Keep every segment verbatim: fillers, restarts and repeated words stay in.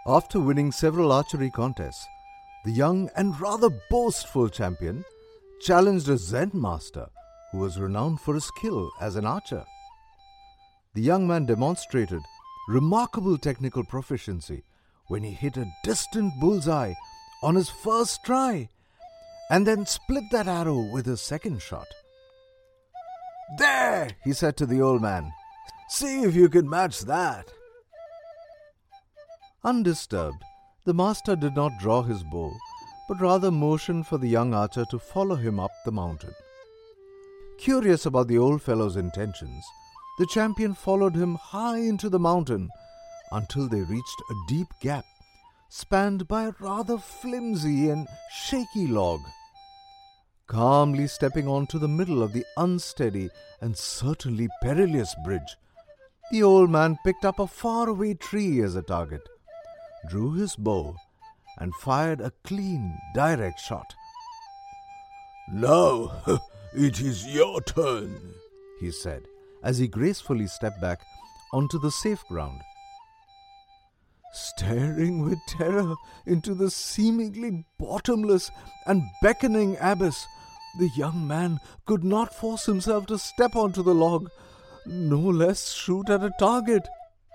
After winning several archery contests, the young and rather boastful champion challenged a Zen master who was renowned for his skill as an archer. The young man demonstrated remarkable technical proficiency when he hit a distant bullseye on his first try and then split that arrow with his second shot. "There," he said to the old man, "see if you can match that." Undisturbed, the master did not draw his bow, but rather motioned for the young archer to follow him up the mountain. Curious about the old fellow's intentions, the champion followed him high into the mountain until they reached a deep gap spanned by a rather flimsy and shaky log. Calmly stepping onto the middle of the unsteady and certainly perilous bridge, the old man picked up a faraway tree as a target, drew his bow, and fired a clean, direct shot. "Now it is your turn," he said, as he gracefully stepped back onto the safe ground. Staring with terror into the seemingly bottomless and beckoning abyss, the young man could not force himself to step onto the log, no less shoot at a target.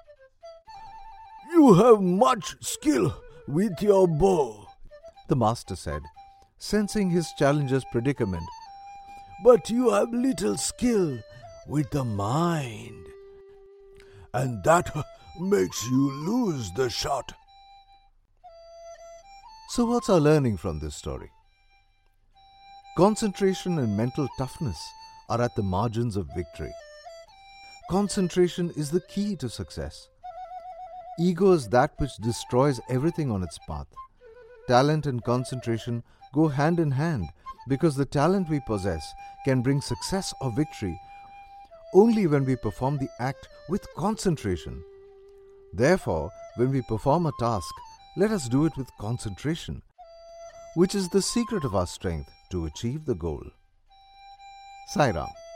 "You have much skill with your bow," the master said, sensing his challenger's predicament, "but you have little skill with the mind, and that makes you lose the shot." So what's our learning from this story? Concentration and mental toughness are at the margins of victory. Concentration is the key to success. Ego is that which destroys everything on its path. Talent and concentration go hand in hand because the talent we possess can bring success or victory only when we perform the act with concentration. Therefore, when we perform a task, let us do it with concentration, which is the secret of our strength to achieve the goal. Sai Ram.